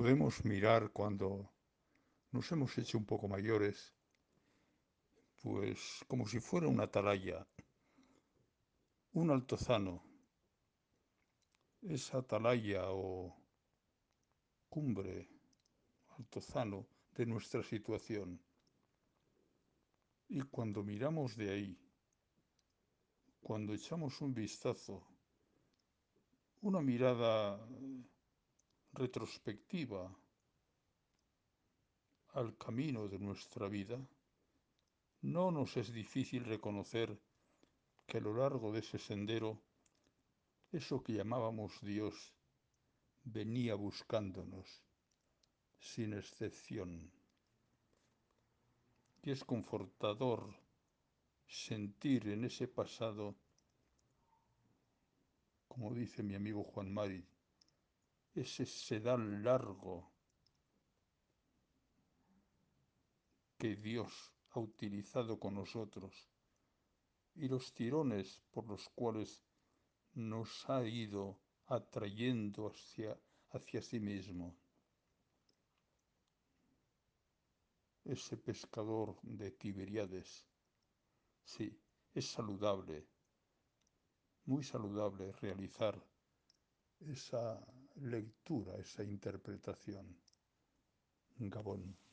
Podemos mirar cuando nos hemos hecho un poco mayores, pues como si fuera una atalaya, un altozano, esa atalaya o cumbre, altozano de nuestra situación. Y cuando miramos de ahí, cuando echamos un vistazo, una mirada retrospectiva al camino de nuestra vida, no nos es difícil reconocer que a lo largo de ese sendero, eso que llamábamos Dios venía buscándonos, sin excepción. Y es confortador sentir en ese pasado, como dice mi amigo Juan Mari, ese sedal largo que Dios ha utilizado con nosotros y los tirones por los cuales nos ha ido atrayendo hacia sí mismo. Ese pescador de Tiberíades, sí, es saludable, muy saludable realizar esa lectura, esa interpretación. Gabón.